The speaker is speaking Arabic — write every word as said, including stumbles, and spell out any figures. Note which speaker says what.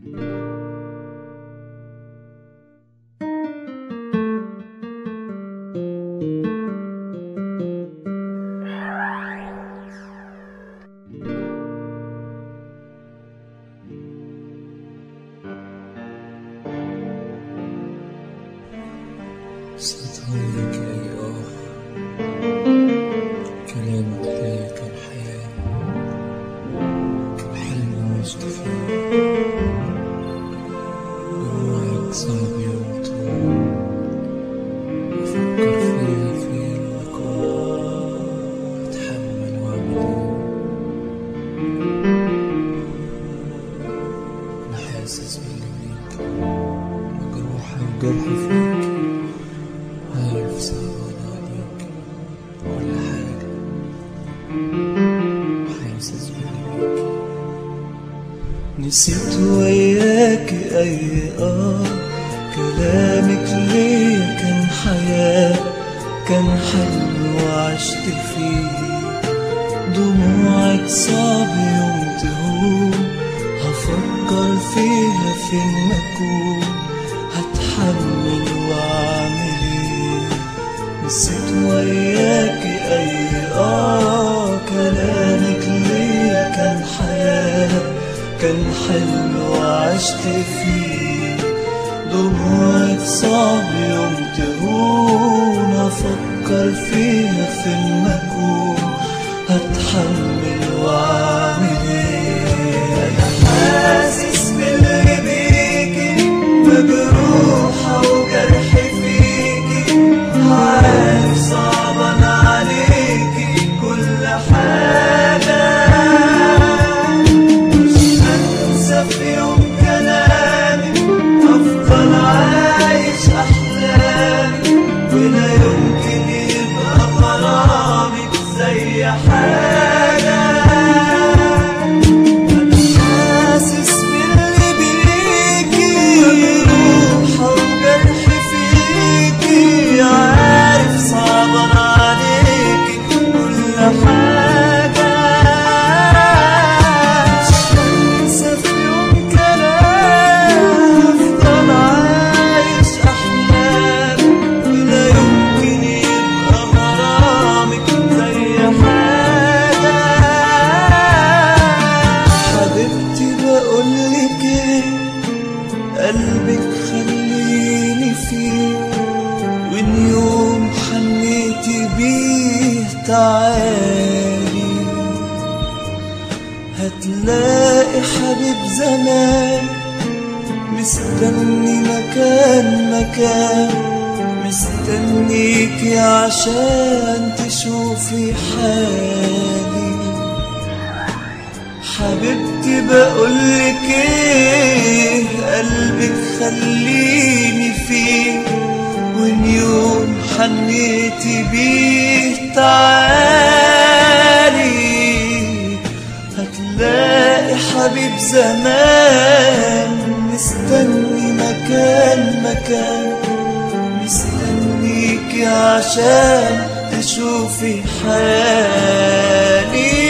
Speaker 1: صوتك أي آه كلامك ليا كان حياة، كان حلم عشت فيه، دموعك صعب يوم طول أفكر فيها في المكون، أتحمل وأعمل إيه. أنا حاسس باللي بيك، مجروحة وجرحي فيك، عارف صعبان عليك كل حاجة، حاسس باللي بيك. نسيت وياك أي آه كلامك ليا كان حياة، كان حلم وعشت فيه، دموعك صعب يوم تهون، هفكر فيها فين ما أكون، هتحمل وأعمل إيه. نسيت وياك أي آه كلامك ليا كان حياة، كان حلم وعشت فيه، دموعك صعب يوم تهون، هفكر فيها فين ما أكون، هتحمل وأعمل إيه. أنا حاسس باللي بيكي، مجروحة وجرحي فيكي، عارف صعبان عليكي كل حاجة، مش هنسى في يوم كلامك، أفضل عايش أحلامي، ولا يمكن يبقى غرامك زي حاجة. أنا حاسس باللي بيكي، مجروحة وجرحي فيكي، عارف صعبان عليكي كل حاجة، مش هنسى في يوم كلامي، أفضل عايش أحلامي، ولا يمكن يبقى غرامك زي حاجة. حبيبتي بقولك ايه، قلبك خليني فيه، وإن يوم حنيتي بيه تعالي، هتلاقي حبيب زمان مستني مكان مكان، مستنيكي عشان تشوفي حالي. حبيبتي بقولك ايه، قلبك خليني فيه، وإن يوم حنيتي بيه تعالي، هتلاقي حبيب زمان مستني مكان مكان، مستنيكي عشان تشوفي حالي.